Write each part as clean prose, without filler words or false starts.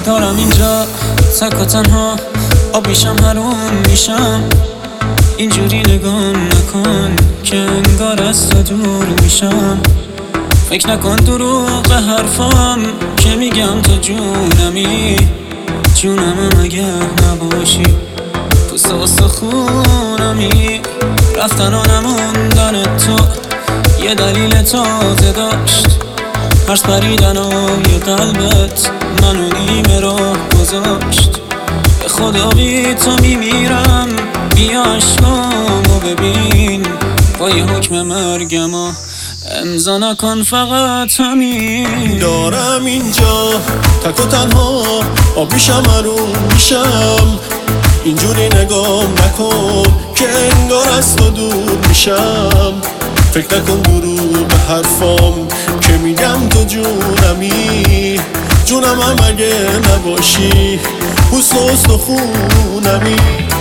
دارم اینجا تک و تنها، آبیشم حروم میشم. اینجوری نگام نکن که انگار از تو دور میشم. فکر نکن دروغ حرفام که میگم تو جونمی. جونمم اگه نباشی پوست استخونمی. رفتن و نموندن تو یه دلیل تازه داشت. هرس پریدنای قلبت منو نیمه راه گذاشت. به خدا بی تو میمیرم، بیا عشقامو ببین. با یه حکم مرگم و امضا نکن فقط همین. دارم اینجا تک و تنها، آبیشم حروم میشم. اینجوری نگام نکن که انگار از تو دور میشم. فکر نکن دروغ به حرفام که میگم تو جونمی. جونمم اگه نباشی پوست و استخونمی.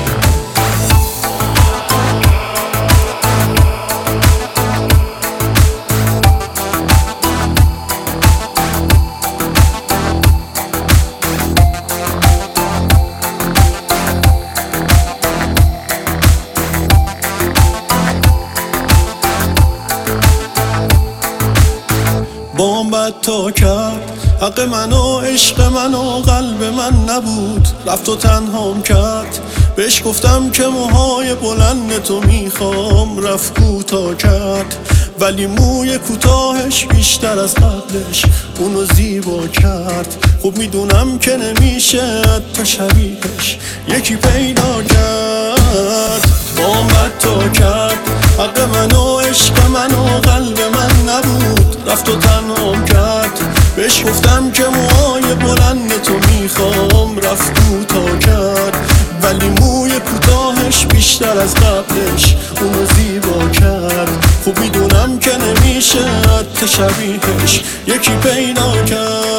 بام بد تا کرد، حق من و عشق من و قلب من نبود. رفت و تنهام کرد، بهش گفتم که موهای بلند تو میخوام. رفت کوتاه کرد ولی موی کوتاهش بیشتر از قبلش اونو زیبا کرد. خوب میدونم که نمیشه تا شبیهش یکی پیدا کرد. بام بد تا کرد، حق من و عشق من و قلب من نبود. رفت و تنهام کرد، بهش گفتم که موهای بلند تو میخوام. رفت کوتاه کرد ولی موی کوتاهش بیشتر از قبلش اونو زیبا کرد. خوب میدونم که نمیشه حتی شبیهش یکی پیدا کرد.